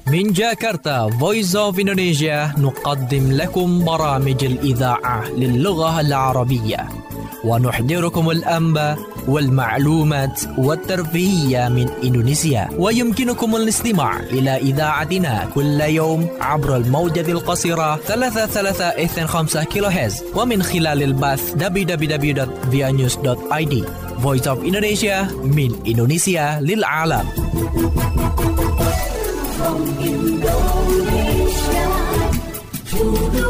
من جاكرتا Voice of Indonesia نقدم لكم برامج الإذاعة للغة العربية ونحضركم الأنباء والمعلومات والترفيهية من إندونيسيا. ويمكنكم الاستماع إلى إذاعتنا كل يوم عبر الموجة القصيرة 3325 كيلوهرتز ومن خلال البث www.vianews.id. Voice of Indonesia من إندونيسيا للعالم. From Indonesia to the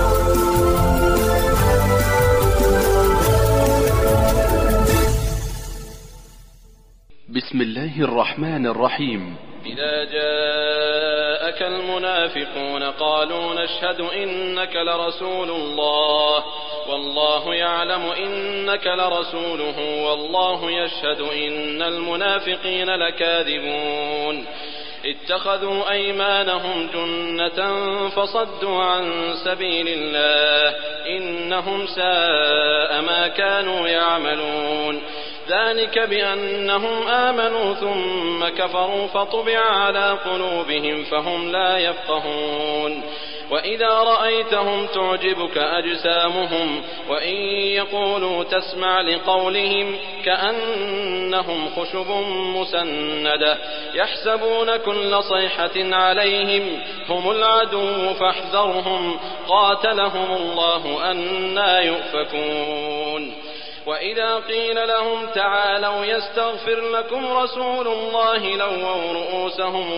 بسم الله الرحمن الرحيم. إذا جاءك المنافقون قالوا نشهد إنك لرسول الله والله يعلم إنك لرسوله والله يشهد إن المنافقين لكاذبون اتخذوا أيمانهم جنة فصدوا عن سبيل الله إنهم ساء ما كانوا يعملون ذلك بأنهم آمنوا ثم كفروا فطبع على قلوبهم فهم لا يفقهون وإذا رأيتهم تعجبك أجسامهم وإن يقولوا تسمع لقولهم كأنهم خشب مسندة يحسبون كل صيحة عليهم هم العدو فاحذرهم قاتلهم الله أنى يؤفكون وإذا قيل لهم تعالوا يستغفر لكم رسول الله لووا رؤوسهم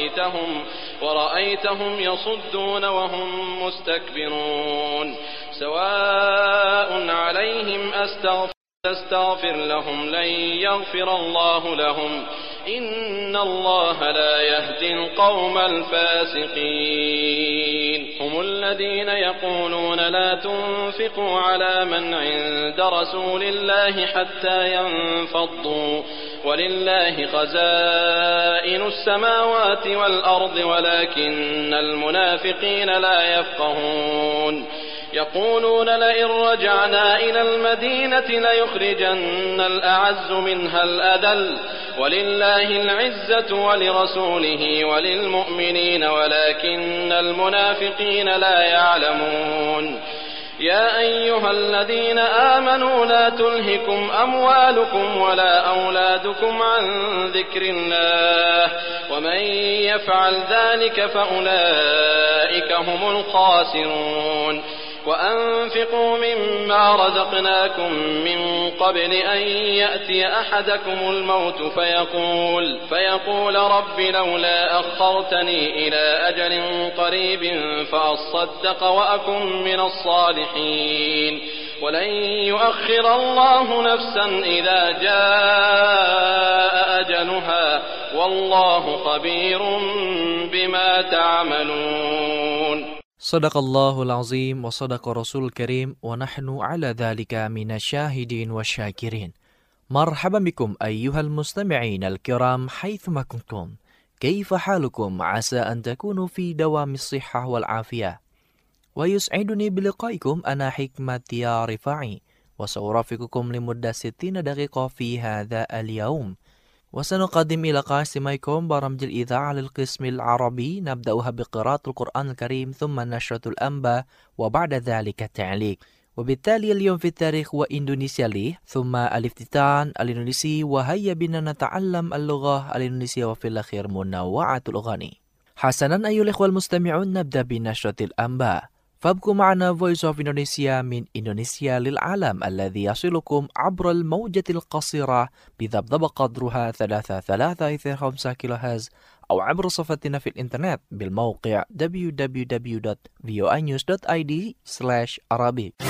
ورأيتهم يصدون وهم مستكبرون سواء عليهم أستغفر لهم لن يغفر الله لهم إن الله لا يهدي القوم الفاسقين هم الذين يقولون لا تنفقوا على من عند رسول الله حتى ينفضوا ولله خزائن السماوات والأرض ولكن المنافقين لا يفقهون يقولون لئن رجعنا إلى المدينة ليخرجن الأعز منها الأذل ولله العزة ولرسوله وللمؤمنين ولكن المنافقين لا يعلمون يا أيها الذين آمنوا لا تلهكم أموالكم ولا أولادكم عن ذكر الله ومن يفعل ذلك فأولئك هم الخاسرون وأنفقوا مما رزقناكم من قبل أن يأتي أحدكم الموت فيقول رب لولا أخرتني إلى أجل قريب فأصدق وأكن من الصالحين ولن يؤخر الله نفسا إذا جاء أجلها والله خبير بما تعملون. صدق الله العظيم وصدق رسول الكريم ونحن على ذلك من الشاهدين والشاكرين. مرحبا بكم أيها المستمعين الكرام حيثما كنتم. كيف حالكم؟ عسى أن تكونوا في دوام الصحة والعافية. ويسعدني بلقائكم أنا حكمة يا رفاعي وسأرافقكم لمدة 60 دقيقة في هذا اليوم وسنقدم إلى قاسميكم برامج الإذاعة للقسم العربي نبدأها بقراءة القرآن الكريم ثم نشرة الأنباء وبعد ذلك التعليق وبالتالي اليوم في التاريخ وإندونيسيا لي ثم الافتتان الإندونيسي وهيا بنا نتعلم اللغة الإندونيسية وفي الأخير منوعة الأغاني. حسنا أيها الإخوة المستمعون نبدأ بنشرة الأنباء فابقوا معنا Voice of Indonesia من إندونيسيا للعالم الذي يصلكم عبر الموجة القصيرة بذبذب قدرها 3325 كيلوهرتز أو عبر صفحتنا في الإنترنت بالموقع www.vianews.id/arabic.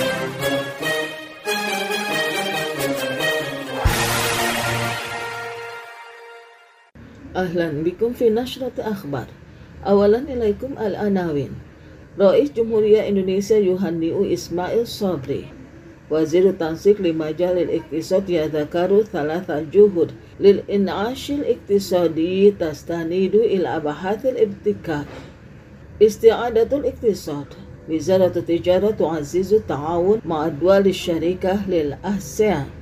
أهلا بكم في نشرة أخبار. أولا إليكم العناوين. رئيس جمهورية إندونيسيا يهنئ إسماعيل صبري. وزير التنسيق لمجال الاقتصاد يذكر 3 جهود للإنعاش الاقتصادي تستند إلى أبحاث الابتكار. استعادة الاقتصاد. وزارة التجارة تعزز التعاون مع دول الشركة للآسيان.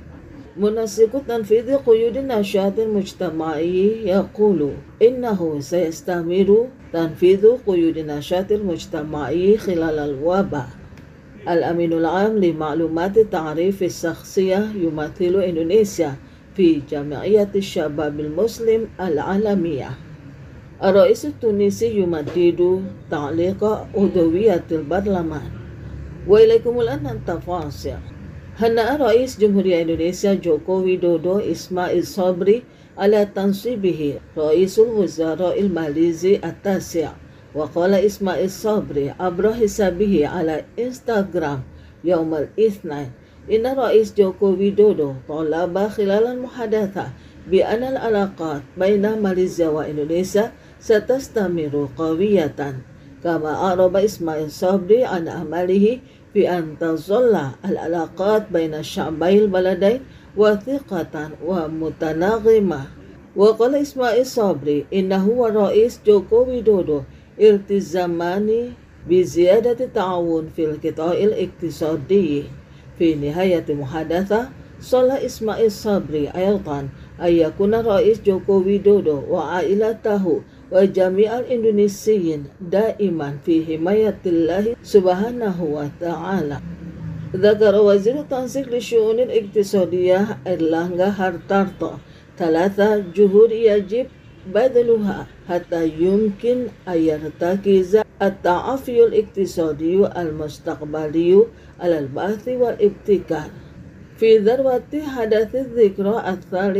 منسق تنفيذ قيود النشاط المجتمعي يقول إنه سيستمر تنفيذ قيود النشاط المجتمعي خلال الوباء. الأمين العام لمعلومات التعريف الشخصية يمثل إندونيسيا في جمعية الشباب المسلم العالمية. الرئيس التونسي يمدد تعليق عضوية البرلمان. وإليكم الآن التفاصيل. هنأ رئيس جمهورية إندونيسيا جوكو ويدودو إسماعيل صبري على تنصيبه رئيس الوزراء الماليزي التاسع. وقال إسماعيل صبري عبر حسابه على إنستغرام يوم الاثنين إن الرئيس جوكو ويدودو طلب خلال المحادثة بأن العلاقات بين ماليزيا وإندونيسيا ستستمر قوية. كما أعرب إسماعيل صبري عن أمله في أن تظل العلاقات بين الشعبي البلدين وثيقة ومتناغمة. وقال إسماعيل صبري إنه والرئيس جوكو ويدودو التزامان بزيادة التعاون في القطاع الاقتصادي. في نهاية المحادثة صلى إسماعيل صبري أيضا أن يكون الرئيس جوكو ويدودو وعائلته وجميع الإندونيسيين دائما في حماية الله سبحانه وتعالى. ذكر وزير التنسيق للشؤون الاقتصادية إرلانغا هارتارتو 3 جهود يجب بذلها حتى يمكن أن يرتكز التعافي الاقتصادي المستقبلي على البحث والابتكار. في ذروة حدث الذكرى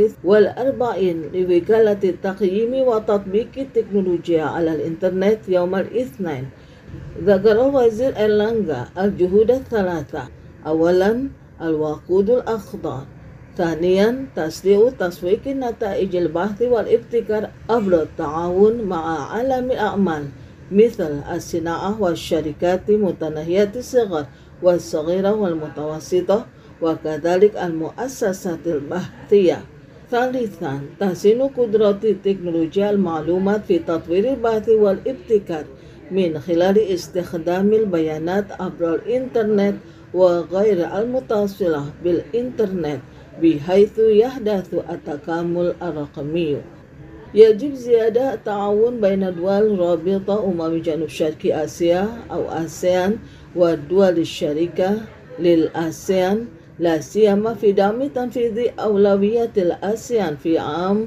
43 لوكالة التقييم وتطبيق التكنولوجيا على الإنترنت يوم الاثنين، ذكر وزير إرلانغا الجهود الثلاثة: أولا الوقود الأخضر، ثانيا تسريع تسويق نتائج البحث والابتكار عبر التعاون مع عالم الأعمال مثل الصناعة والشركات متناهية الصغر والصغيرة والمتوسطة وكذلك المؤسسات البحثية. ثالثا تحسين قدرات تكنولوجيا المعلومات في تطوير البحث والابتكار من خلال استخدام البيانات عبر الإنترنت وغير المتصلة بالإنترنت بحيث يحدث التكامل الرقمي. يجب زيادة التعاون بين دول رابطة جنوب شرق آسيا أو آسيان والدول الشريكة للآسيان، لا سيما في دعم تنفيذ أولويات الآسيان في عام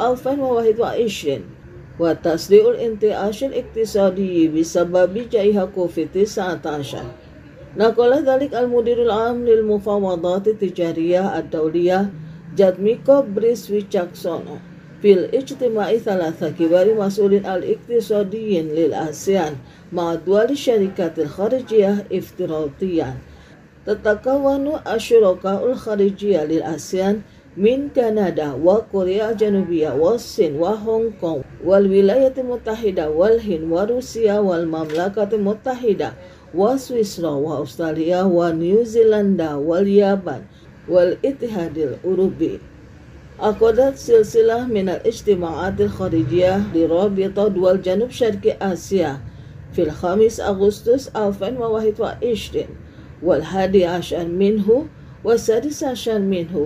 2021 وتسريع الانتعاش الاقتصادي بسبب جائحة كوفيد-19. نقل ذلك المدير العام للمفاوضات التجارية الدولية جادميكو بريس ويتشاكسون في الاجتماع 3 كبار مسؤولين الاقتصاديين للآسيان مع دول الشركات الخارجية افتراضيا. تتكون الشركاء الخارجية للآسيان من كندا وكوريا الجنوبية والصين وهونغ كونغ والولايات المتحدة والهند وروسيا والمملكة المتحدة وسويسرا وأستراليا ونيوزيلندا واليابان والاتحاد الأوروبي. عقدت سلسلة من الاجتماعات الخارجية لرابطة دول جنوب شرق آسيا في 5 أغسطس 2021 وال11 منه وال16 منه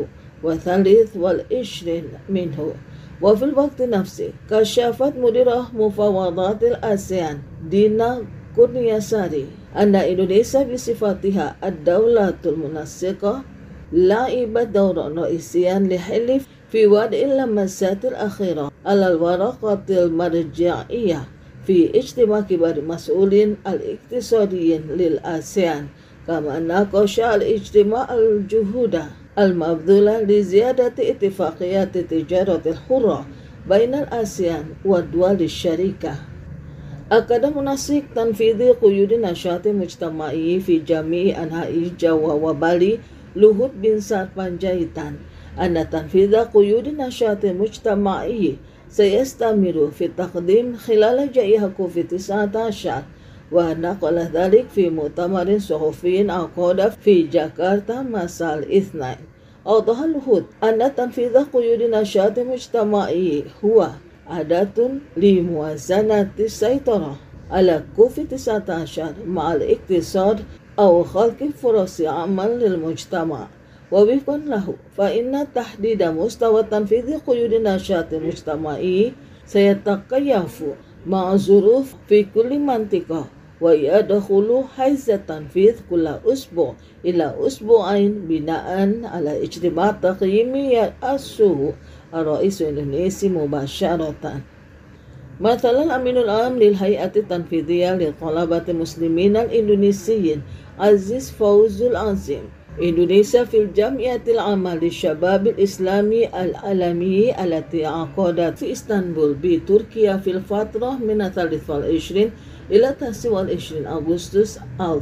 وال23 منه. وفي الوقت نفسه كشفت مديرة مفاوضات الآسيان دينا كورنياساري أن إندونيسيا بصفتها الدولة المنسقة لعبت دورا رئيسيا لحل في وضع اللمسات الأخيرة على الورقة المرجعية في اجتماع كبار المسؤولين الاقتصاديين للآسيان. كما ناقش الاجتماع الجهود المبذولة لزيادة اتفاقيات التجارة الحرة بين الآسيان والدول الشريكة. أكد منسق تنفيذ قيود النشاط المجتمعي في جميع أنحاء جاوا وبالي لوهوت بن ساربانجايتان أن تنفيذ قيود النشاط المجتمعي سيستمر في التقديم خلال جائحة كوفيد-19. ونقل ذلك في مؤتمر صحفي عقد في جاكرتا مساء الاثنين. أوضح لوهوت أن تنفيذ قيود النشاط المجتمعي هو أداة لموازنة السيطرة على كوفيد-19 مع الاقتصاد أو خلق فرص عمل للمجتمع. ووفقا له فإن تحديد مستوى تنفيذ قيود النشاط المجتمعي سيتكيف مع الظروف في كل منطقة، ويدخل حيز التنفيذ كل أسبوع إلى أسبوعين بناء على اجتماع تقييمي يرأسه الرئيس الإندونيسي مباشرة. مثلا الأمين العام للهيئة التنفيذية لطلبة المسلمين الإندونيسيين عزيز فوز العظيم إندونيسيا في الجمعية العامة للشباب الإسلامي العالمي التي عقدت في إسطنبول بتركيا في الفترة من 23 إلى 29 أغسطس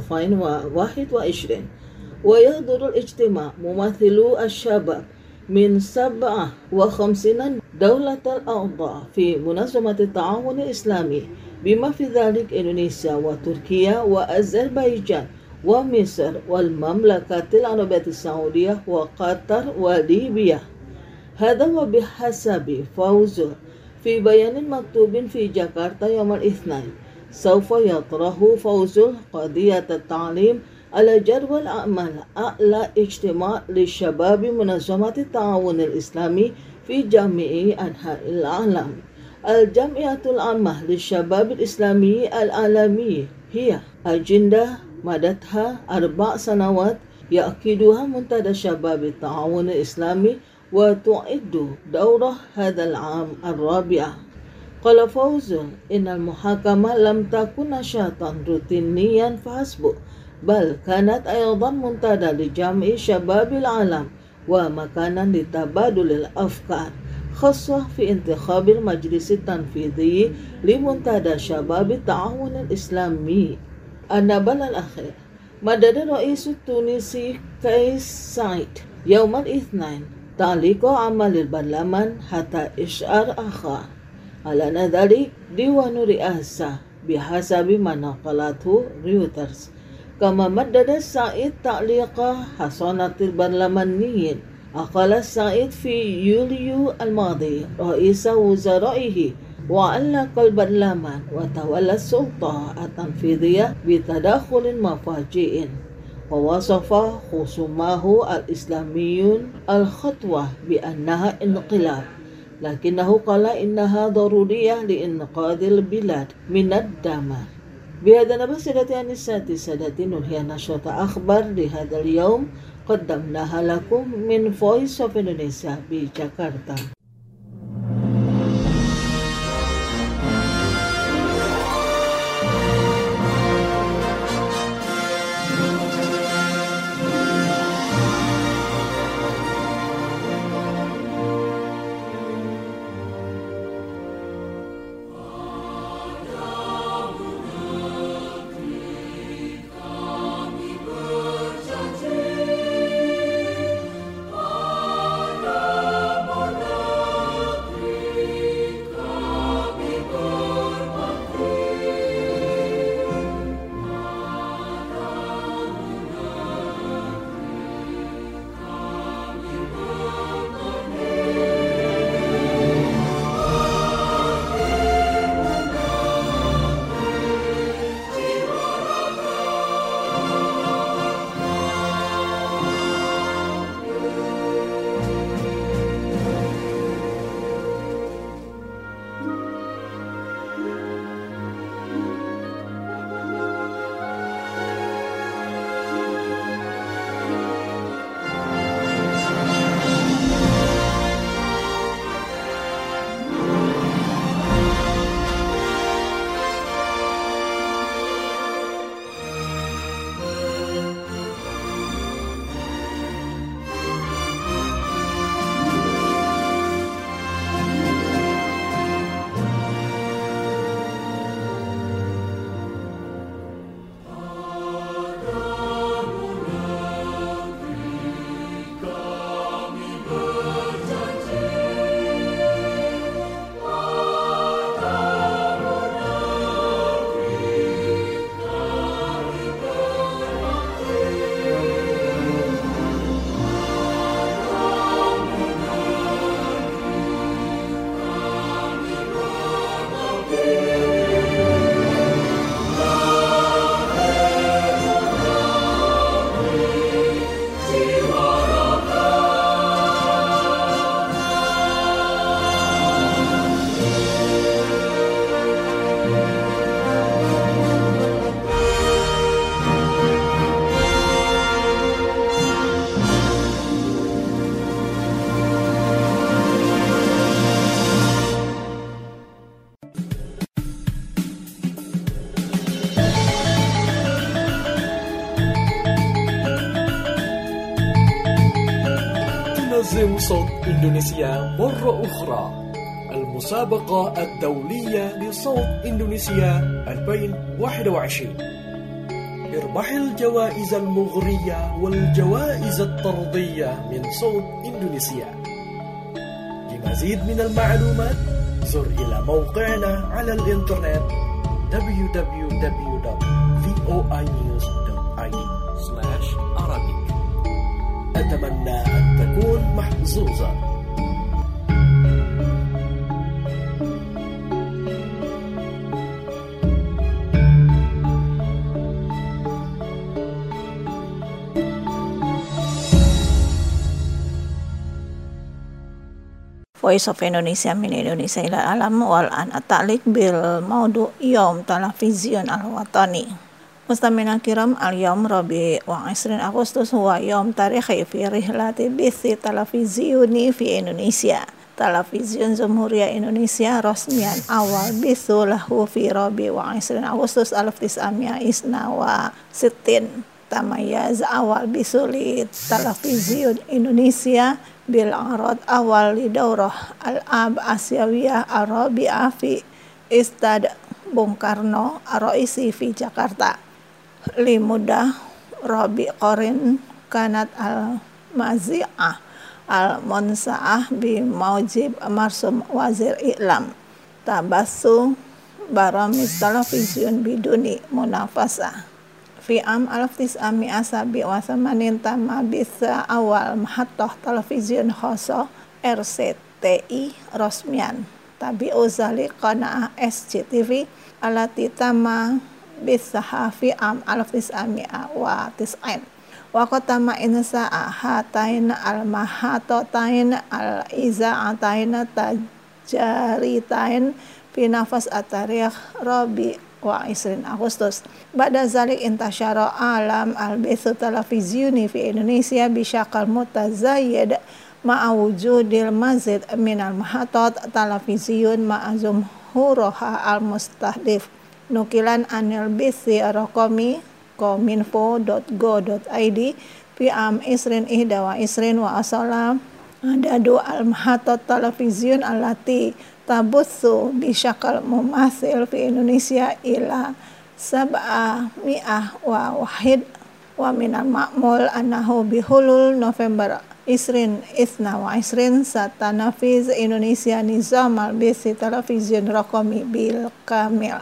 2021. ويحضر الاجتماع ممثلو الشباب من 57 دولة الأعضاء في منظمة التعاون الإسلامي، بما في ذلك إندونيسيا وتركيا وأذربيجان ومصر والمملكة العربية السعودية وقطر وليبيا. هذا وبحسب فوز في بيان مكتوب في جاكرتا يوم الاثنين، سوف يطرح فوز قضية التعليم على جدول أعمال أعلى اجتماع للشباب منظمة التعاون الإسلامي في جميع أنحاء العالم. الجمعية العامة للشباب الإسلامي العالمي هي أجندة مدتها 4 سنوات يأكدها منتدى شباب التعاون الإسلامي وتعد دوره هذا العام الرابع. قال فوز إن المحاكمة لم تكن نشاطا روتينيا فحسب، بل كانت أيضا منتدى لجمع شباب العالم ومكانا لتبادل الأفكار، خاصة في انتخاب المجلس التنفيذي لمنتدى شباب التعاون الإسلامي. النبل الأخير مدد الرئيس التونسي قيس سعيد يوم الاثنين تعليق عمل البرلمان حتى إشعار آخر. أعلن ذلك ديوان الرئاسة بحسب ما نقلته رويترز. كما مدد سعيد تعليق حصانة البرلمانيين. أقال سعيد في يوليو الماضي رئيس وزرائه وعلق البرلمان وتولى السلطة التنفيذية بتدخل مفاجئ، ووصف خصومه الإسلاميون الخطوة بأنها انقلاب، لكنه قال إنها ضرورية لإنقاذ البلاد من الدمار. بهذا نبه سادتي أنساتي سادتي ننهي نشرة أخبار لهذا اليوم قدمناها لكم من Voice of Indonesia بجاكرتا. ينظم صوت إندونيسيا مرة أخرى المسابقة الدولية لصوت إندونيسيا 2021. اربح الجوائز المغرية والجوائز الطردية من صوت إندونيسيا. لمزيد من المعلومات زر إلى موقعنا على الإنترنت www.voinews.id/Arabic. أتمنى أن تكون محظوظا. Voice of Indonesia min Indonesia ila alam wal an atalik bil maudu yom televisiun al-watani. Mustamina kiram al-yom Rabi wa 20 Agustus huwa yom tarikhi fi rihlati bithi televisiuni fi Indonesia. Televisiun Jamhuriyah Indonesia resmian awal bithu lahu fi Rabi wa 20 Agustus 1960. Tamayaz awal bithu li televisiun Indonesia bil arad awal li daurah al-ab Asyawiyah Arabiah fi Istad Bung Karno Ar-Raisi fi Jakarta. Li mudah Rabi Qorin kanat al-mazi'ah al-munsa'ah bi maujib marsum wazir i'lam tabassu baramis televisiun biduni munafasah. Fi am 1987 tama bisa awal mahattah televisiun khoso RCTI resmian tabi uzali qanaah SCTV alati tama bisa fi am 1990 wa qatama insa'a hatain al-mahatotain al-iza'atain tajaritain fi nafas at-tarikh Rabi wa 20 Agustus. Ba'da zalik intasyara alam al-bithu televisiuni fi Indonesia bisyakal mutazayyid ma'a wujudil mazid minal mahatot televisiun ma'a zumhuroha al-mustahdif. Nukilan anil bithi raqami kominfo.go.id fi am isrin ihda wa isrin wa asalam adadu al-mahatot televisiun allati tabutsu bisyakal mumathil fi Indonesia ila 700 wa wahid wa minal ma'mul annahu bihulul November isrin isna wa isrin satanafiz Indonesia nizam al-bithi televisiun raqami bil kamil.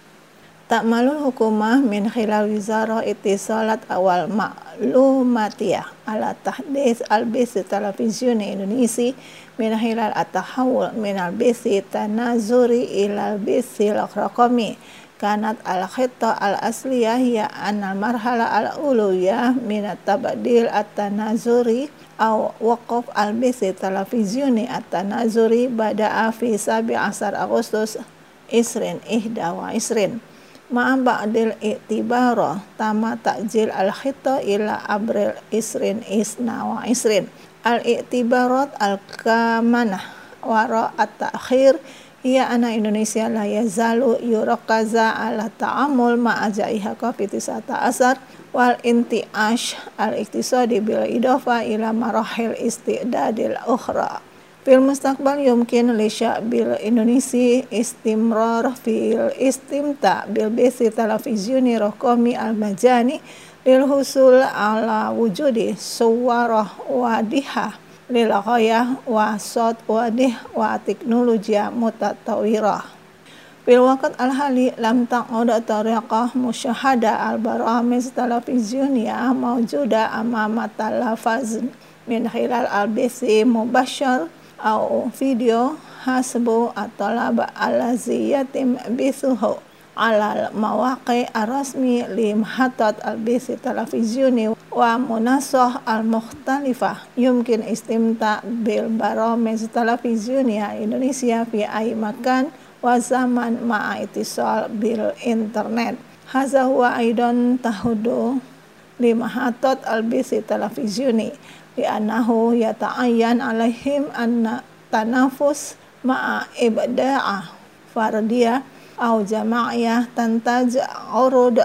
Ta'malul hukumah min khilal wizarah ittisalat awal ma'lumatiyah ala tahdits al-bithi televisiun Indonesia min khilal at-tahawul min al-bithi tanazuri ila al-bithi al-raqami kanat al-khitta al-asliyah hiya anna al-marhala al-uluyah min at-tabdil at-tanazuri aw waqaf al-bithi televisiuni at-tanazuri bada'a fi 17 Agustus isrin ihda wa isrin ma'a ba'dil i'tibara tama ta'jil al-khitta ila Abril isrin isna wa isrin. Al-i'tibarat al-kamanah wara at-ta'khir hiya anna Indonesia la yazalu yurakaza ala ta'amul ma'a ja'iha COVID-19 wal inti'ash al-iktisadi bil idafa ila marahil istidadil ukhra. Fil mustaqbal yumkin li sya'bil Indonesia istimrar fil istimta bil bithi televisiuni raqami al-majani lil husul ala wujudi suwarah wadihah lil ghayah wa sot wadih wa teknologia mutatawirah. Fil waqt al-hali lam taqud tariqah musyahada al-baramiz televisiuniyah mawjuda amama talafaz min khilal al-bithi mubasyar au video hasbu at-talab allazi yatim bithuhu ala mawaqi ar-rasmi li mahatat al-bithi televisiuni wa munasah al-mukhtalifah yumkin istimta bil baramiz televisiunia Indonesia fi ay makan wa zaman ma'a ittisal bil internet. Hadza huwa aidan tahudu li mahatat al-bithi televisiuni li'annahu yata'ayyan alaihim anna tanafus ma'a ibda'ah fardiyah au jama'iyah tantaj urud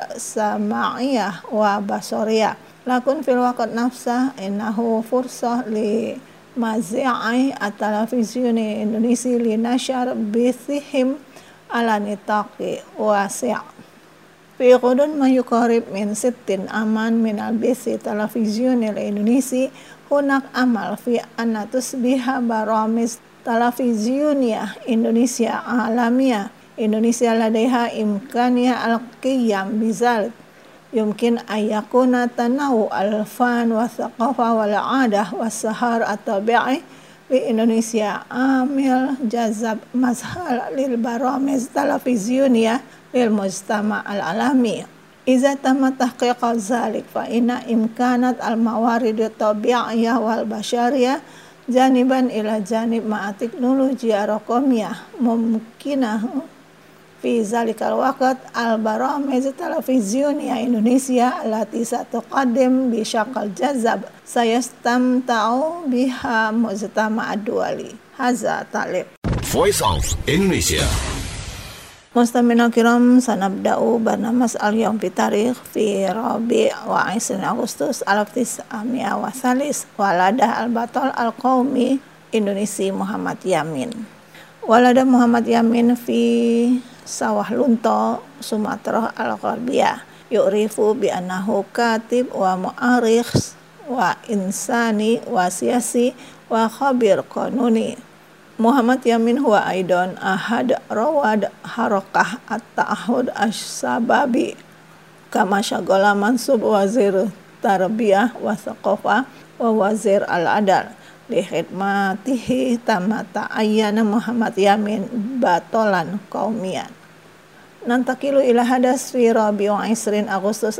sama'iyah wa basariyah lakun fil waqt nafsah innahu fursah li mazi'i at-televisioni Indonesia li nashar bithihim ala nitaqi wasi'. Fi qudun ma yuqarib min 60 aman min al-bithi televisioni Indonesia hunak amal fi anna tusbiha baramiz televisiunia Indonesia alamiyah Indonesia ladaiha imkaniyah al-qiyam bizalik yumkin ayakuna tanawu al-fan wa thaqafa wal 'adah was sahar at-tabi'i di Indonesia amil jazab mazhar lil baramiz televisiunia lil mujtama' al-alami. Iza tamma tahqiq zalik fa inna imkanat al-mawarid at-tabi'iyah wal bashariyah janiban ila janib ma'a teknologi raqamiyah mumkinah fi zalikal waqt al-baramiz televisiunia Indonesia allati satuqaddim bi syaqal jazab sayastamta'u biha mujtama' ad-duwali. Hadza talib Voice of Indonesia. Mustamina kiram sanabda'u barnamas al-yawm fi tarikh fi Rabi' wa 20 Agustus 1903 walada al-batal al-qaumi Indonesia Muhammad Yamin. Walada Muhammad Yamin fi Sawah Lunto, Sumatera al-Gharbiyah. Yu'rifu bi annahu katib wa mu'arikh wa insani wa siyasi wa khabir qanuni. Muhammad Yamin huwa aidan ahad rawad harakah at-ta'ahud as-sababi kama syagala mansub wazir tarbiyah wa thaqafah wa wazir al-adal li khidmatihi tamata ayyana Muhammad Yamin batolan qaumiyan. Nantakilu ila hadas fi Rabi' 20 Agustus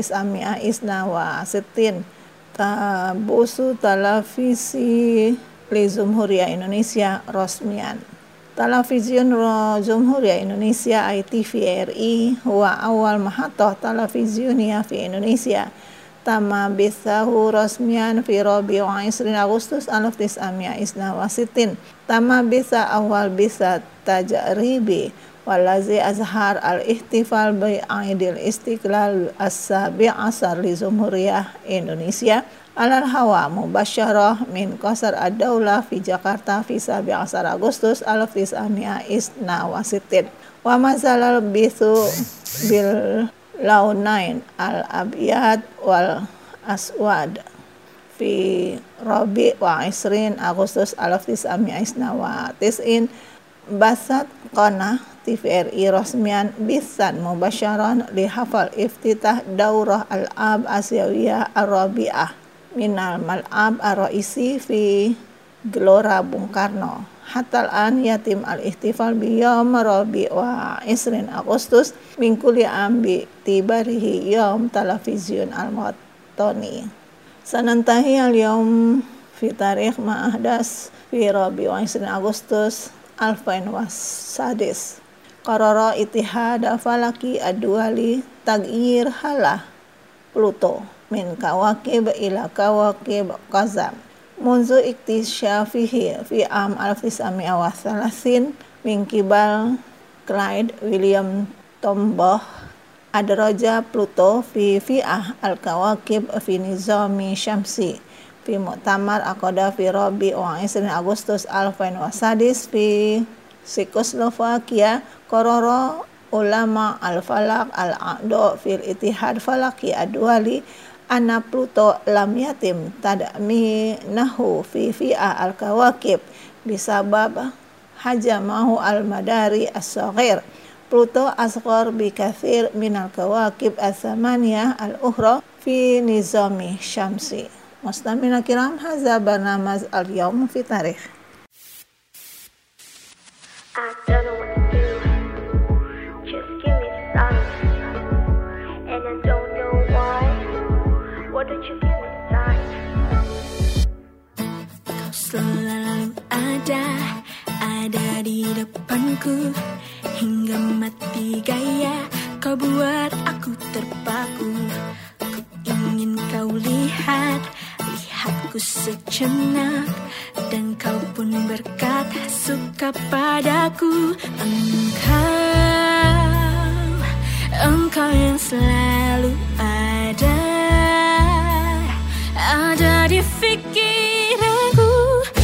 1960 tabusu televisi li Jumhuriyah Indonesia Rosmian. Television Jumhuriyah Indonesia ITVRI huwa awal mahathah televisiunia fi Indonesia. Tama bithahu Rosmian fi Rabi' 20 Agustus 1960. Tama bitha awal bitha tajribi walazi azhar al-ihtifal bi Aidil Istiqlal as-sabi' asar li Jumhuriyah Indonesia alal hawa mubasyarah min Qasar ad-Daulah fi Jakarta fi 17 Agustus 1960 wa mazalal bithu bil launain al-abyad wal aswad fi Rabi' wa 20 Agustus 1990 basat qanah TVRI Rosmian bisan mubasyaran li hafal iftitah daurah al-ab asyawiyah ar-rabi'ah minal mal'ab ar-raisi fi Gelora Bung Karno. Hatta al-an yatim al-ihtifal biyawm Rabi' wa 20 Agustus min kulli ambi tibarihi yawm televisiun al-watani. Sanantahi al-yawm fi tarikh ma'ahdas fi Rabi' wa 20 Agustus 2001 qarara itihad falaki ad-duwali tagyir halah Pluto min kawakib ila kawakib qazam munzu iktisyafihi fi am 1930 min kibal Clyde William Tombaugh adraja Pluto fi fi'ah al-kawakib fi nizami syamsi fi mu'tamar aqada fi Rabi' wa 20 Agustus 2001 fi Czechoslovakia qarara ulama al-falak al-a'do fil itihad falaki ad-duwali anna Pluto lam yatim tad'mi nahu fi fi'ah al-kawakib bisabab hajamahu al-madari as-saghir. Pluto asghar bi kathir min al-kawakib as-samaniyah al-ukhra fi nizami syamsi. Mustamina kiram, hadza barnamaz al-yawm fi tarikh. I don't know what to do. Just give me silence. And I don't know why. Why don't you give me time? Kau selalu ada di depanku hingga mati gaya. Kau buat aku terpaku. Ku ingin kau lihatku sejenak. Dan kau pun berkata suka padaku. Engkau yang selalu ada di pikiranku.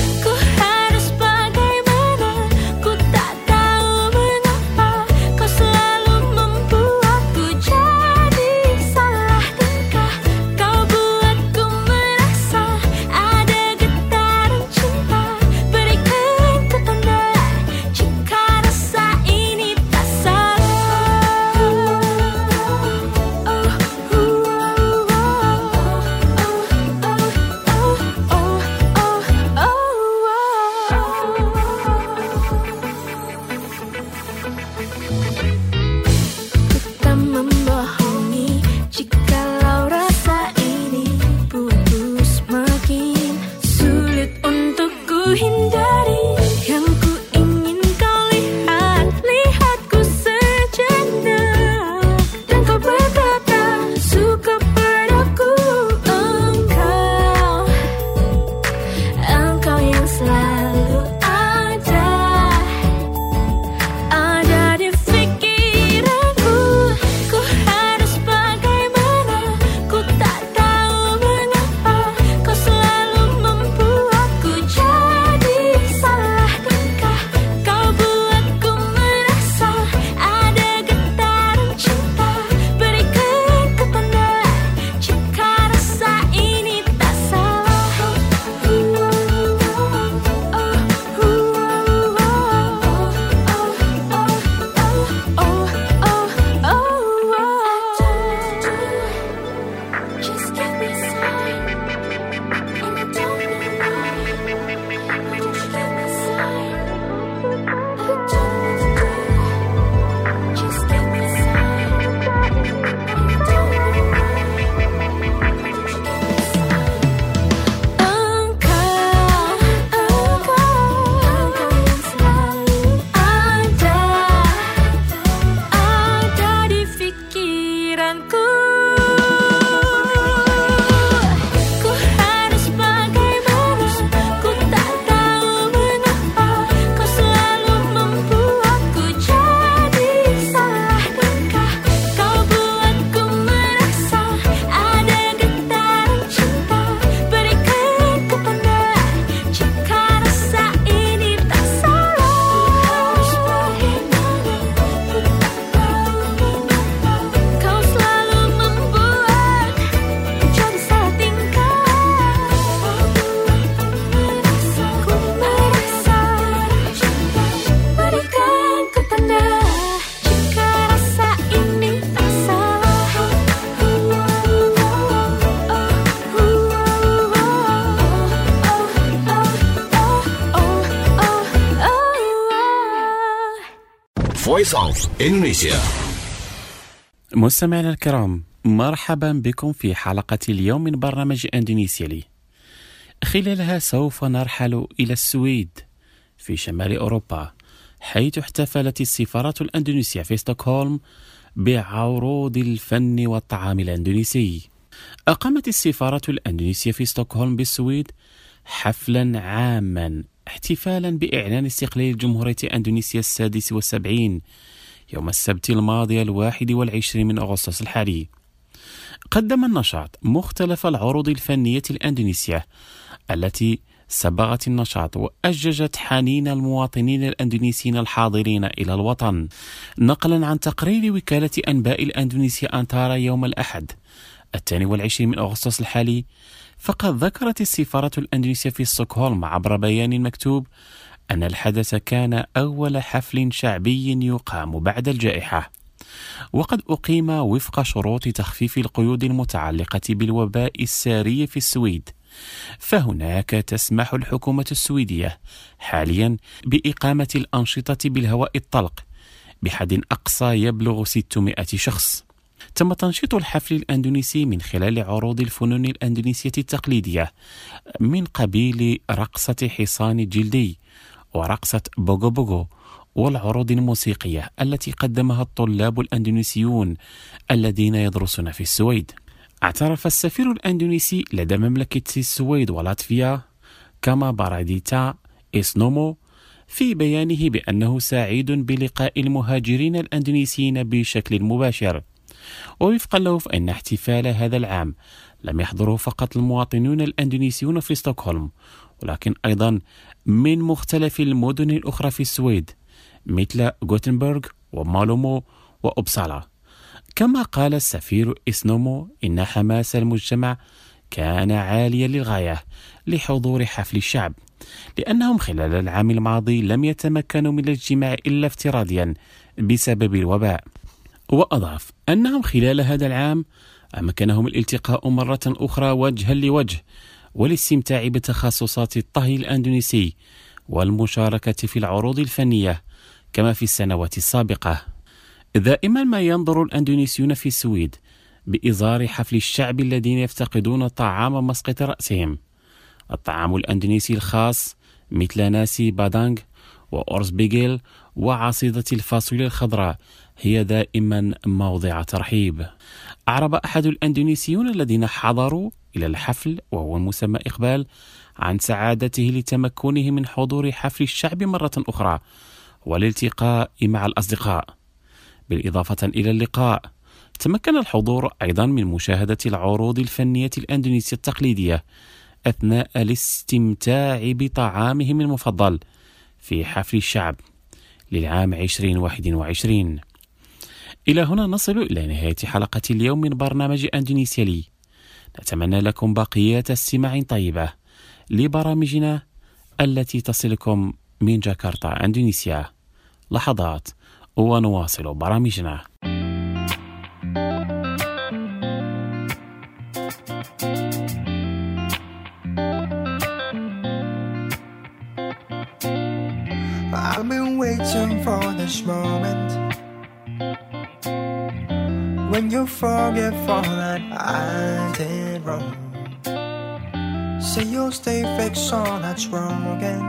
Voice of Indonesia. مستمعينا الكرام، مرحبا بكم في حلقة اليوم من برنامج إندونيسيا لي. خلالها سوف نرحل إلى السويد في شمال أوروبا، حيث احتفلت السفارة الأندونيسية في ستوكهولم بعروض الفن والطعام الأندونيسي. أقامت السفارة الأندونيسية في ستوكهولم بالسويد حفلا عاما احتفالا بإعلان استقلال جمهورية أندونيسيا 76 يوم السبت الماضي 21 من أغسطس الحالي. قدم النشاط مختلف العروض الفنية الأندونيسية التي صبغت النشاط وأججت حنين المواطنين الأندونيسيين الحاضرين إلى الوطن. نقلا عن تقرير وكالة أنباء الأندونيسيا أنتارا يوم الأحد 22 من أغسطس الحالي، فقد ذكرت السفارة الأندونيسية في ستوكهولم عبر بيان مكتوب أن الحدث كان أول حفل شعبي يقام بعد الجائحة، وقد أقيم وفق شروط تخفيف القيود المتعلقة بالوباء الساري في السويد. فهناك تسمح الحكومة السويدية حاليا بإقامة الأنشطة بالهواء الطلق بحد أقصى يبلغ 600 شخص. تم تنشيط الحفل الأندونيسي من خلال عروض الفنون الأندونيسية التقليدية من قبيل رقصة حصان جلدي ورقصة بوغو بوغو، والعروض الموسيقية التي قدمها الطلاب الأندونيسيون الذين يدرسون في السويد. اعترف السفير الأندونيسي لدى مملكة السويد ولاتفيا كما باراديتا إسنومو في بيانه بأنه سعيد بلقاء المهاجرين الأندونيسيين بشكل مباشر. ووفقا له فإن احتفال هذا العام لم يحضره فقط المواطنون الأندونيسيون في ستوكهولم، ولكن أيضا من مختلف المدن الأخرى في السويد مثل غوتنبرغ ومالومو وأبسالا. كما قال السفير إسنومو إن حماس المجتمع كان عاليا للغاية لحضور حفل الشعب، لأنهم خلال العام الماضي لم يتمكنوا من الاجتماع إلا افتراضيا بسبب الوباء. وأضاف أنهم خلال هذا العام أمكنهم الالتقاء مرة أخرى وجها لوجه والاستمتاع بتخصصات الطهي الأندونيسي والمشاركة في العروض الفنية كما في السنوات السابقة. دائما ما ينظر الأندونيسيون في السويد بإزار حفل الشعب الذين يفتقدون طعام مسقط رأسهم. الطعام الأندونيسي الخاص مثل ناسي بادانغ وأورز بيجيل وعصيدة الفاصوليا الخضراء هي دائما موضع ترحيب. أعرب أحد الأندونيسيون الذين حضروا إلى الحفل وهو المسمى إقبال عن سعادته لتمكنه من حضور حفل الشعب مرة أخرى والالتقاء مع الأصدقاء. بالإضافة إلى اللقاء، تمكن الحضور أيضا من مشاهدة العروض الفنية الأندونيسية التقليدية أثناء الاستمتاع بطعامهم المفضل في حفل الشعب للعام 2021. إلى هنا نصل إلى نهاية حلقة اليوم من برنامج أندونيسيا لي. نتمنى لكم بقية استماع طيبة لبرامجنا التي تصلكم من جاكرتا أندونيسيا. لحظات ونواصل برامجنا. I've been waiting for this moment when you forget all that I did wrong. Say you'll stay fixed on that's wrong again.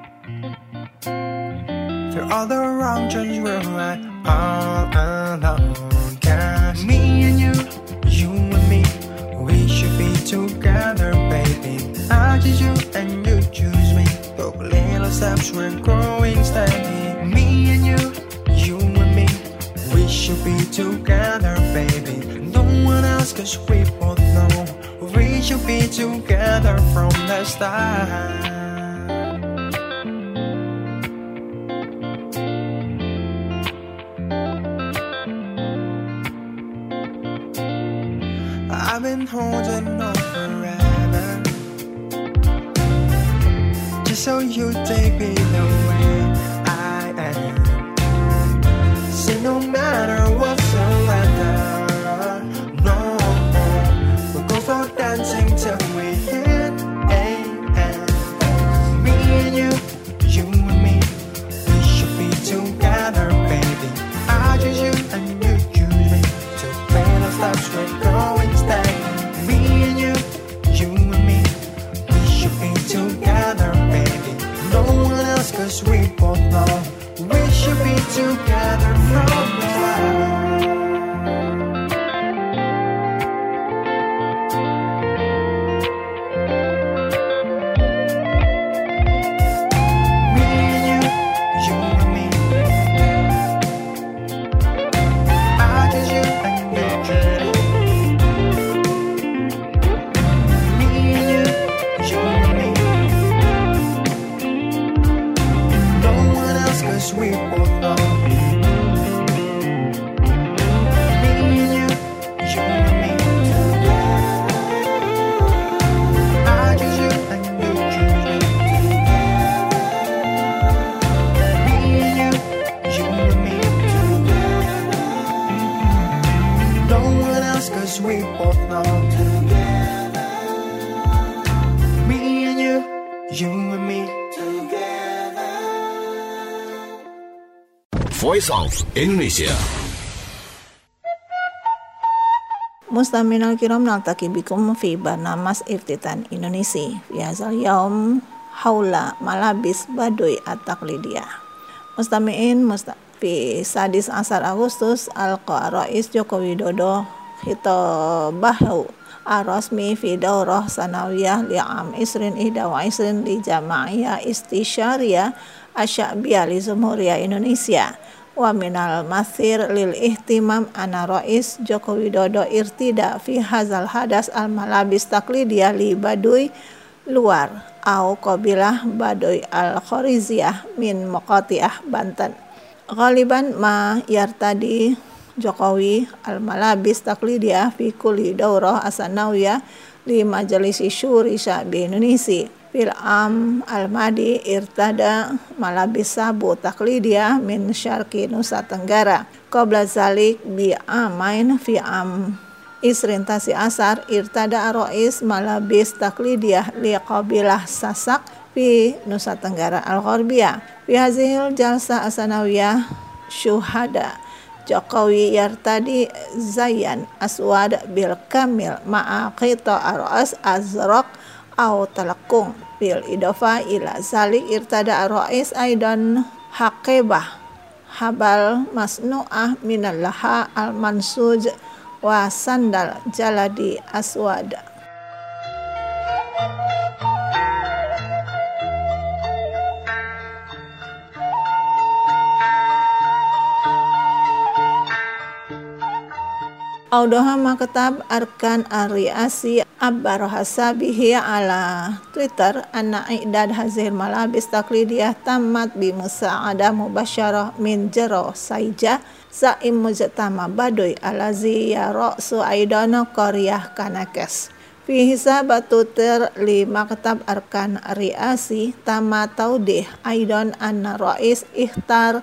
Through all the wrong turns we're right all alone. Cause me and you and me, we should be together, baby. I choose you and you choose me. Took little steps, we're growing steady. Me and you and me, we should be together, baby. No one else, cause we both know we should be together from the start. I've been holding on forever, just so you take me the way I am. Say no matter whatsoever, no, we'll go for dancing till we hit AM. Me and you and me, we should be together, baby. together, baby. No one else, 'cause we both know we should be together from now. We both know. Me and you and me together. I just you and you together. Me and me together. No one else, 'cause we both know. Together. Me and you and me. Voice of Indonesia. Mustamina al-kiram naltaki bikum fi barnamas iftitan Indonesia fi hadzal yaum haula malabis baduy at-taqlidiyah. Mustami'in fi sadis asar Agustus alqa Rais Joko Widodo khitabahu ar-rasmi fi daurah sanawiyah li'am isrin ihda wa isrin li jama'iyah istisyariyah asy'abiyah li Jumhuriyah Indonesia. Wa minal mathir lil ihtimam ana Rais Joko Widodo irtida fi hazal hadas al malabis taklidiyah li baduy luar au qabilah baduy al khoriziyah min Moqatiah Banten. Ghaliban ma yartadi Jokowi al malabis taklidiyah fi kulli daurah asanawiyah li majalisi syuri sya'bi Indonesia. Fil am al-madi irtada malabis sabu taklidiyah min syarqi Nusa Tenggara. Qabla zalik bi amain fi am isrin tasi asar irtada Rais malabis taklidiyah li qabilah Sasak fi Nusa Tenggara al-Gharbiyah. Fi hazil jalsa asanawiyah syuhada Jokowi yartadi zayan aswad bil kamil ma'a qita ar-ras azraq au talakung bil idofa ila zalik irtada Rais aidan haqibah habal masnu'ah minal laha al mansuj wa sandal jaladi aswad. Audoha maketab arkan ar-riasi abbar hasabihi ala Twitter anna i'dad hazil malabis taklidiyah tamat bi musa'adah mubasyarah min jaro saija sa'im mujtama baduy alazi ya ra'su aidana qaryah kanakes. Fi hisabatu Twitter li maketab arkan ar-riasi tama taudih aidan anna Rais ikhtar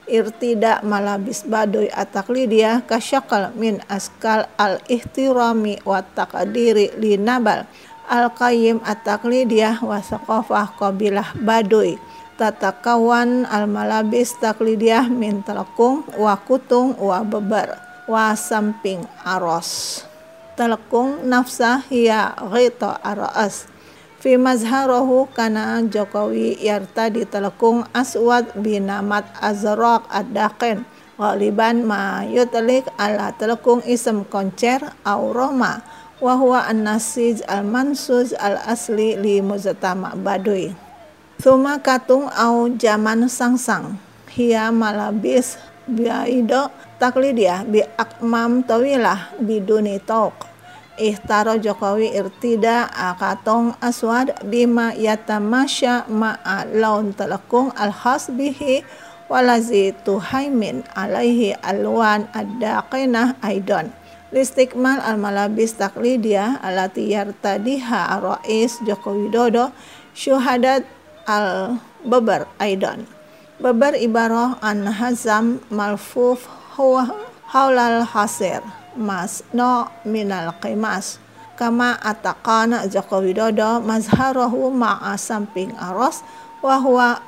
irtida malabis baduy at-taqlidiyah kasyakal min askal al-ihtirami wa taqdiri li nabal al-qayyim at-taqlidiyah wa thaqafah qabilah baduy tatakawan al-malabis taqlidiyah min talakung wa kutung wa bebar wa samping aros. Talakung nafsah hiya ghita ar-ra'as. Fi mazharahu kana Jokowi yartadi talakung aswad binamat azraq ad-daqin ghaliban ma yutlik ala talakung ism koncer au roma wa huwa an-nasij al-mansuz al-asli li mujtama baduy. Thumma katung au zaman sangsang hiya malabis biaido taklidiyah bi akmam tawilah biduni tauq. Ihtaro Jokowi irtida akatong aswad bima yatamasya ma'a laun talakung al-khas bihi walazi tuhaimin alaihi alwan ad-daqinah aidan listikmal al-malabis taklidiyah alati yartadiha Rais Joko Widodo syuhadat al-babar aidan. Babar ibarah an hazam malfuf huwa haulal hasir mas no minal qimas kama ataqana Joko Widodo mazharahu ma'a samping aros wa huwa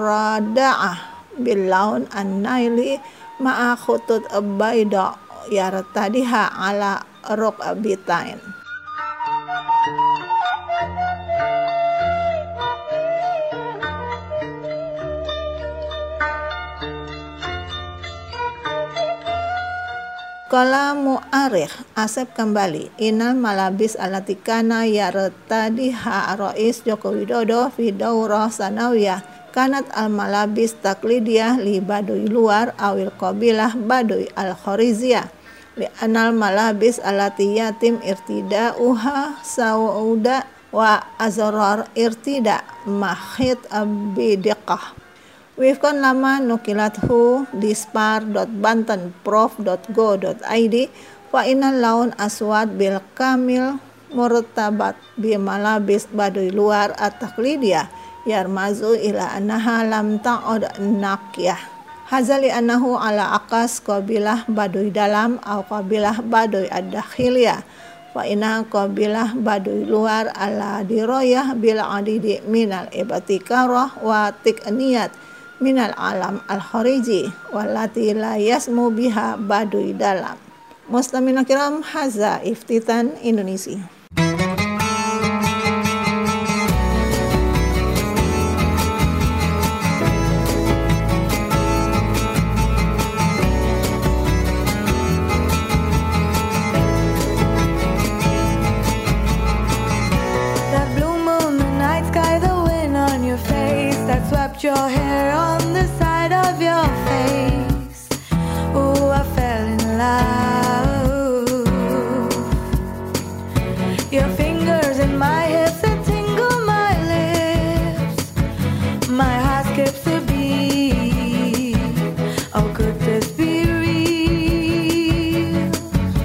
rada'ah bil laun an-naili ma'a khutut bayda yartadiha ala rukbitain. Qala mu'arikh Asep kembali, innal malabis allati kana yartadiha Rais Joko Widodo fi daurah sanawiyah kanat al malabis taklidiyah li baduy luar awil qabilah baduy al khoriziyah li anal malabis allati yatim irtida'uha sauda wa azrar irtida mahit abidiqah wifkan lama nukilathu dispar.bantenprof.go.id fa inal laun aswad bil kamil murtabat bi malabis baduy luar at-taqlidiyah yarmazu ila annaha lam ta'ud naqiyah hazali annahu ala aqas qabilah baduy dalam au qabilah baduy ad-dakhiliyah fa inna qabilah baduy luar ala diroyah bil adidi minal ibtikarah wa tiqniyat minal alam al-khariji wallati la yasmu biha baduy dalam. Muslimina kiram, haza iftitan Indonesia. Your hair on the side of your face. Ooh, I fell in love. Your fingers in my hips that tingle my lips. My heart skips a beat. Oh, could this be real?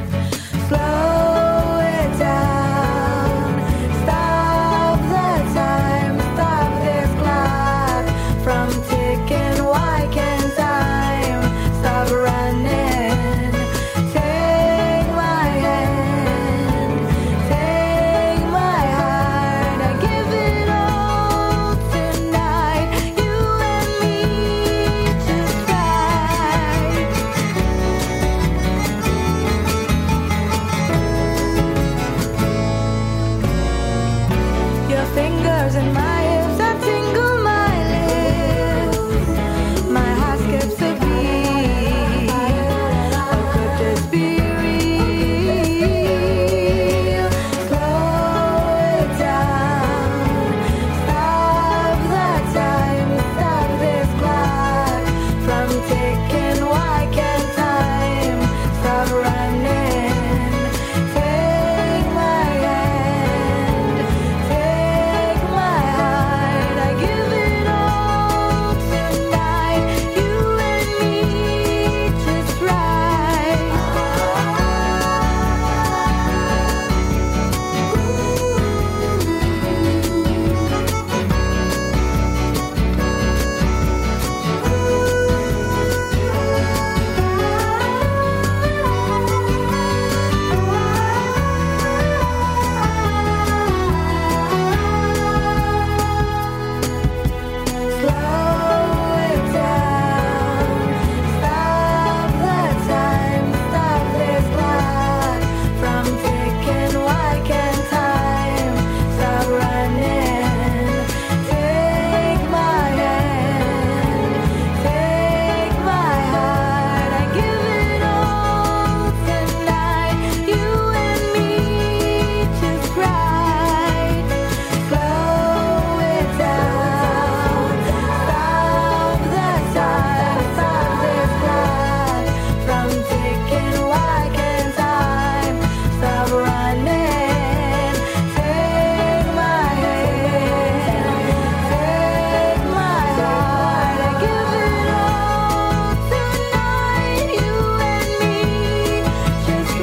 Slow it down. Stop the time. Stop this clock from ticking. Why can't time stop running? Take my hand, take my heart. I give it all tonight. You and me just right. Your fingers in my hips that tingle my lips. My heart skips a beat. How could this be real? Slow it down. Stop the time. Stop this clock from ticking. Why can't time stop running? Take my hand, take my heart. I give it all tonight. You and me just right. Slow it down. Stop the time. Stop this clock from ticking. Why can't time stop running? Take my hand, take my heart. I give it all tonight. You and me just right. Slow it down. Stop the time. Stop this clock from ticking. Why can't time stop running? Take my hand, take my heart. I give it all tonight. You and me just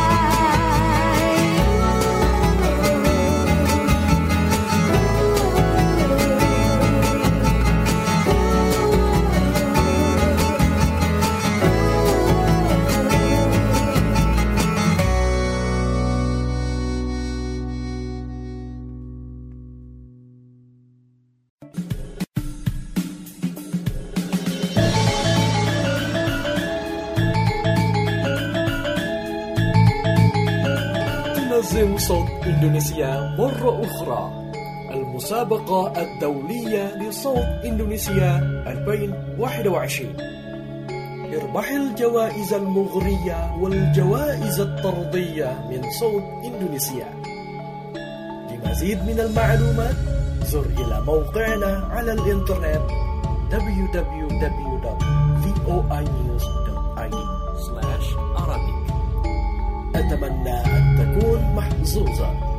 تنظم صوت إندونيسيا مرة أخرى المسابقة الدولية لصوت إندونيسيا 2021 اربح الجوائز المغرية والجوائز الطردية من صوت إندونيسيا. لمزيد من المعلومات زر إلى موقعنا على الإنترنت www.voinews.id/Arabic. أتمنى أن تكون محظوظا.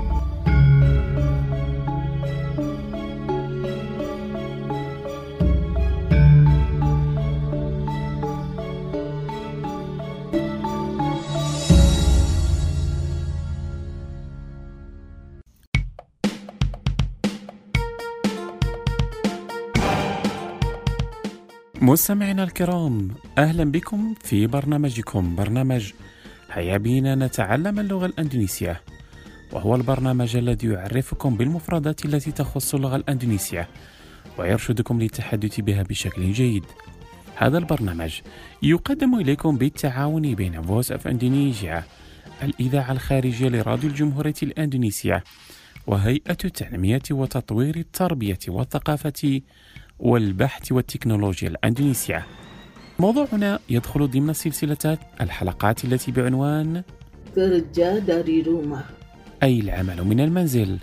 مستمعينا الكرام، أهلا بكم في برنامجكم برنامج هيا بينا نتعلم اللغة الأندونيسية، وهو البرنامج الذي يعرفكم بالمفردات التي تخص اللغة الأندونيسية ويرشدكم للتحدث بها بشكل جيد. هذا البرنامج يقدم إليكم بالتعاون بين Voice of Indonesia، الإذاعة الخارجية لراديو الجمهورية الأندونيسية، وهيئة تنمية وتطوير التربية والثقافة والبحث والتكنولوجيا الأندونيسية. موضوعنا يدخل ضمن سلسلة الحلقات التي بعنوان Kerja dari rumah، أي العمل من المنزل.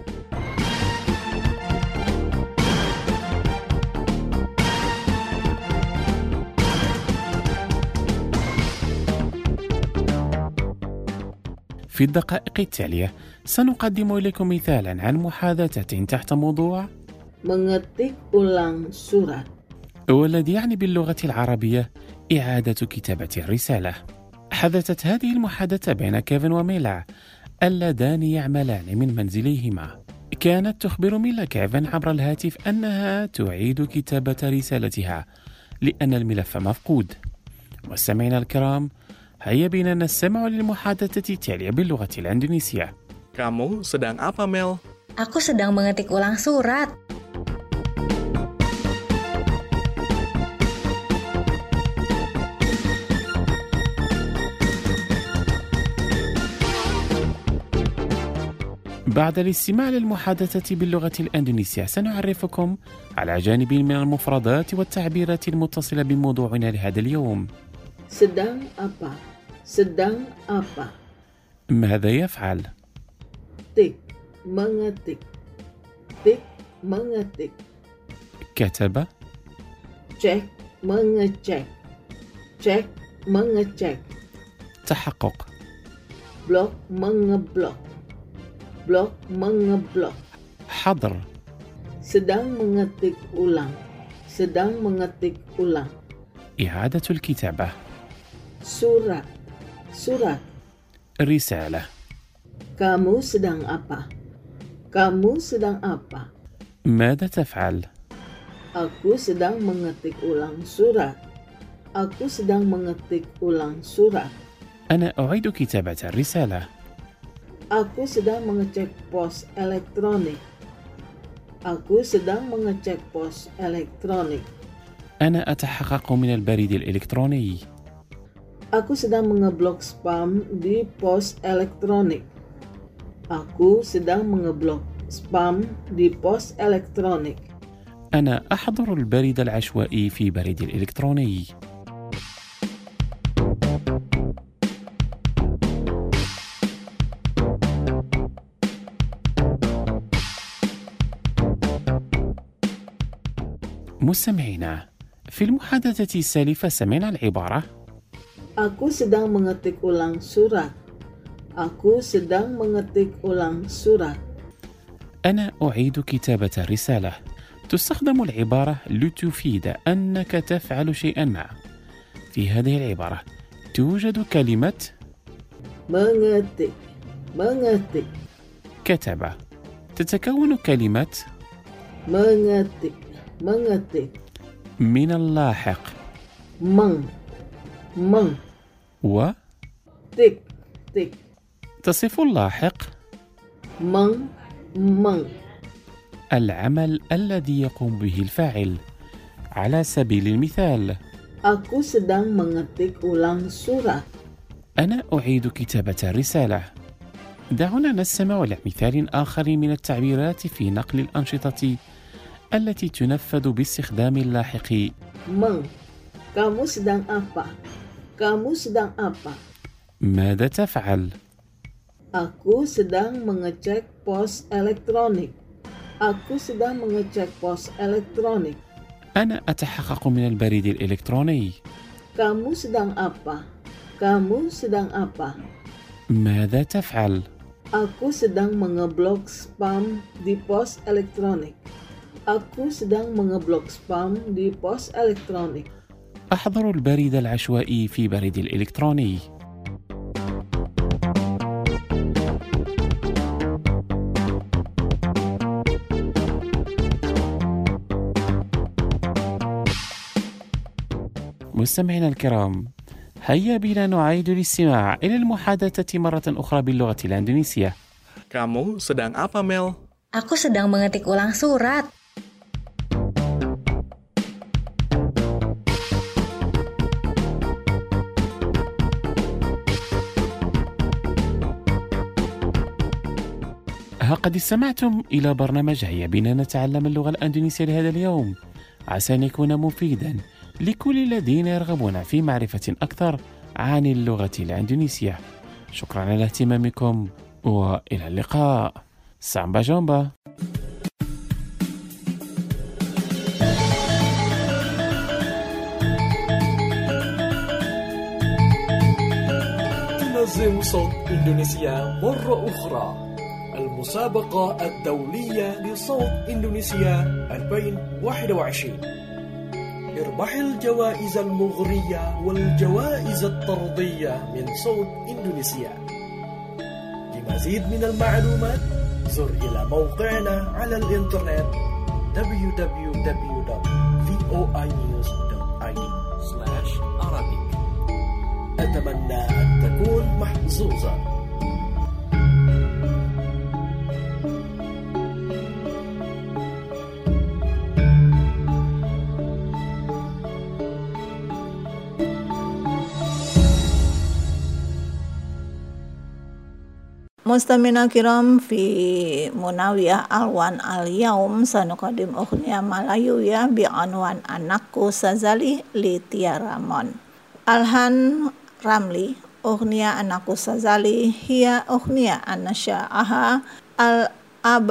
في الدقائق التالية سنقدم إليكم مثالا عن محادثة تحت موضوع mengetik ulang surat، والذي يعني باللغة العربية إعادة كتابة الرسالة. حدثت هذه المحادثة بين كيفن وميلا اللذان يعملان من منزليهما. كانت تخبر ميلا كيفن عبر الهاتف أنها تعيد كتابة رسالتها لأن الملف مفقود. مستمعينا الكرام، هيا بنا نستمع للمحادثة التالية باللغة الإندونيسية. Kamu sedang apa, Mel? Aku sedang mengetik ulang surat. بعد الاستماع للمحادثة باللغة الإندونيسية سنعرفكم على جانب من المفردات والتعبيرات المتصلة بموضوعنا لهذا اليوم. sedang apa، sedang apa. ماذا يفعل؟ tik، mengetik، tik mengetik. كتب. cek mengecek، cek mengecek. تحقق. blok mengeblok، blok mengeblok. حضر. sedang mengetik ulang، sedang mengetik ulang. إعادة الكتابة. surat، surat. رسالة. kamu sedang apa، kamu sedang apa. ماذا تفعل؟ aku sedang mengetik ulang surat، aku sedang mengetik ulang surat. أنا أعيد كتابة الرسالة. aku sedang mengecek pos elektronik، aku sedang mengecek pos elektronik. أنا أتحقق من البريد الإلكتروني. aku sedang mengeblok spam di pos elektronik، aku sedang mengeblok spam di pos elektronik. أنا أحضر البريد العشوائي في بريد الإلكتروني. مستمعينا، في المحادثة السالفة سمعنا العبارة aku sedang mengetik ulang surat، aku sedang mengetik ulang surat. أنا أعيد كتابة الرسالة. تستخدم العبارة لتفيد أنك تفعل شيئا ما. في هذه العبارة توجد كلمة mengetik، mengetik. كتب. تتكون كلمة mengetik، mengetik من اللاحق meng، meng. و tik، tik. تصف اللاحق meng، meng. العمل الذي يقوم به الفاعل. على سبيل المثال aku sedang mengetik ulang surat. أنا أعيد كتابة الرسالة. دعونا نستمع إلى مثال آخر من التعبيرات في نقل الأنشطة التي تنفذ باستخدام اللاحق meng، Kamu sedang apa? Kamu sedang apa? ماذا تفعل؟ Aku sedang mengecek pos elektronik. Aku sedang mengecek pos elektronik. أنا أتحقق من البريد الإلكتروني. Kamu sedang apa? Kamu sedang apa? ماذا تفعل؟ Aku sedang mengeblok spam di pos elektronik. Aku sedang mengeblok spam di pos elektronik. أحضر البريد العشوائي في بريد الإلكتروني. مستمعينا الكرام، هيا بنا نعيد الاستماع إلى المحادثة مرة أخرى باللغة الإندونيسية. Kamu sedang apa, Mel? Aku sedang mengetik ulang surat. قد استمعتم إلى برنامج هيا بنا نتعلم اللغة الإندونيسية لهذا اليوم، عسى أن يكون مفيدا لكل الذين يرغبون في معرفة أكثر عن اللغة الإندونيسية. شكرا على اهتمامكم وإلى اللقاء. سامبا جومبا. تنظم صوت إندونيسيا مرة أخرى المسابقة الدولية لصوت إندونيسيا 2021. اربح الجوائز المغرية والجوائز الطردية من صوت إندونيسيا. لمزيد من المعلومات زر إلى موقعنا على الإنترنت www.voinews.id/Arabic. أتمنى أن تكون محظوظا. مستمعينا الكرام، في مناوية ألوان اليوم سنقدم أغنية ملايوية بعنوان Anakku Sazali لتيا رامون. ألحان رملي. أغنية Anakku Sazali هي أغنية أنشأها الأب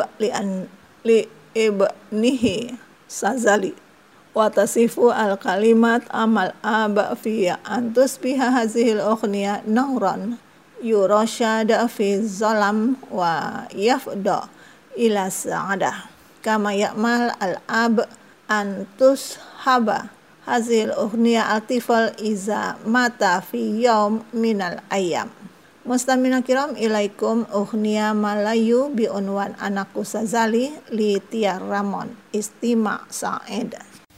لابنه سازالي، وتصف الكلمات أما الأب في أن تصبح هذه الأغنية نورا يرشد في الظلام ويفضى إلى السعادة، كما يأمل الأب أن تصحب هذه الأغنية الطفل إذا مات في يوم من الأيام. مستمعينا الكرام، إليكم أغنية ملايو بعنوان Anakku Sazali لتيا رامون. استماع سعيد.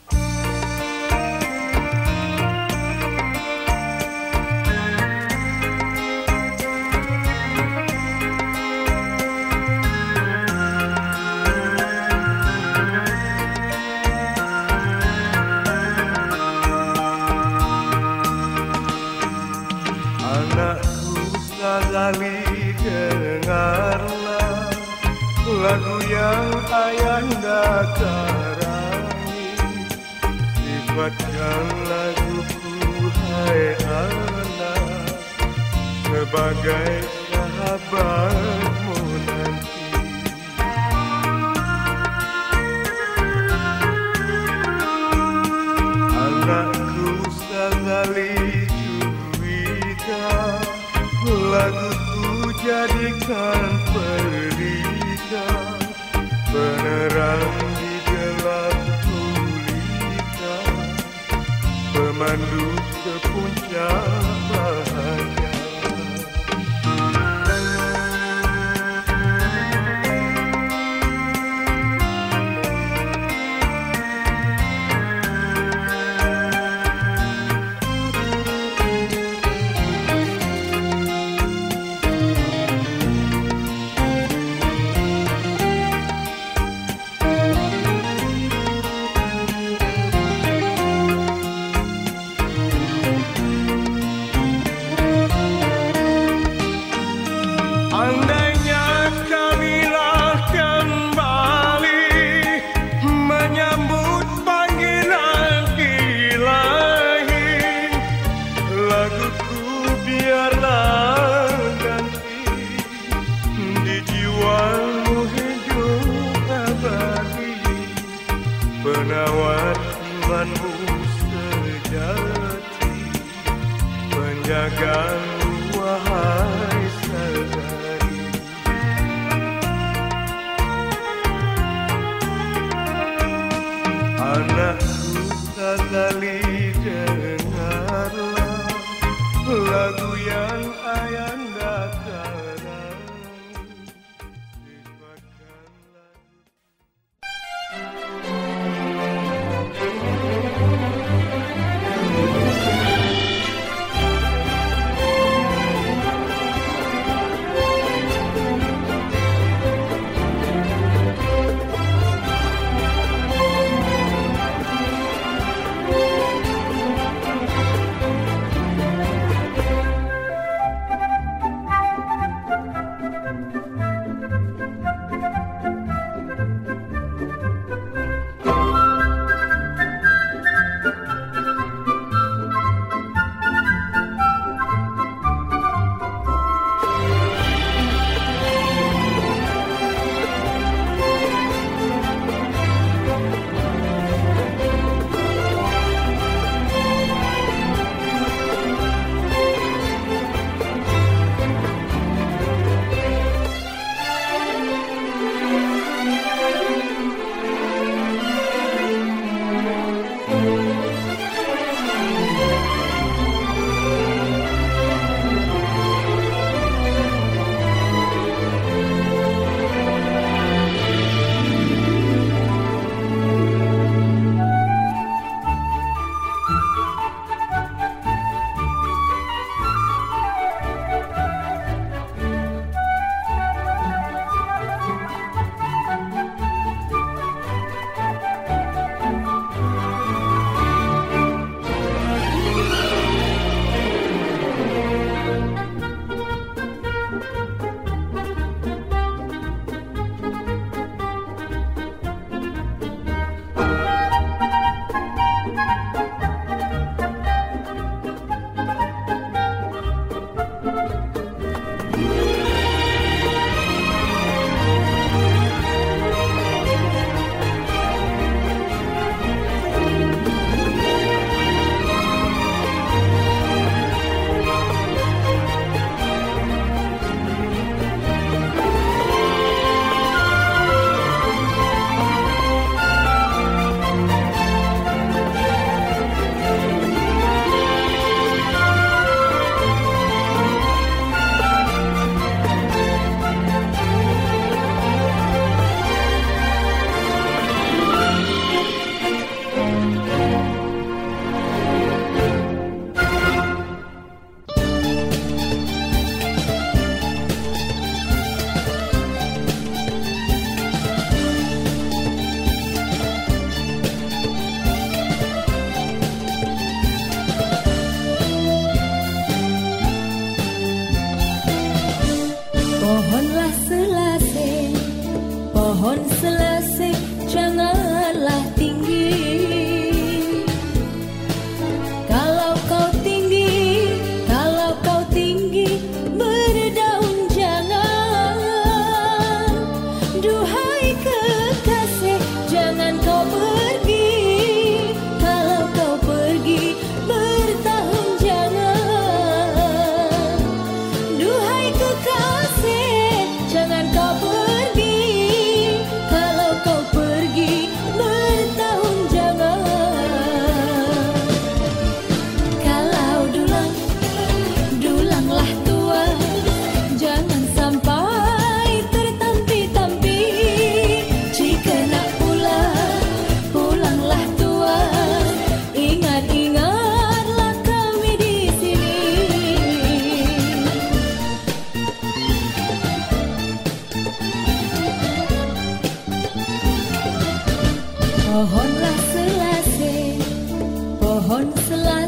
Sazali, dengarlah lagu yang ayahanda karangi, sifatkan laguku hai anak sebagai sahabatmu nanti. Anakku Sazali, cuikan laguku jadikan pelita, penerang di gelap gulita, pemandu ke puncak bahagia. penawar imanmu sejati, penjaga wahai saudari. Anakku sekali dengarlah lagu yang ayanda karang. Pohonlah selasih, pohon selasih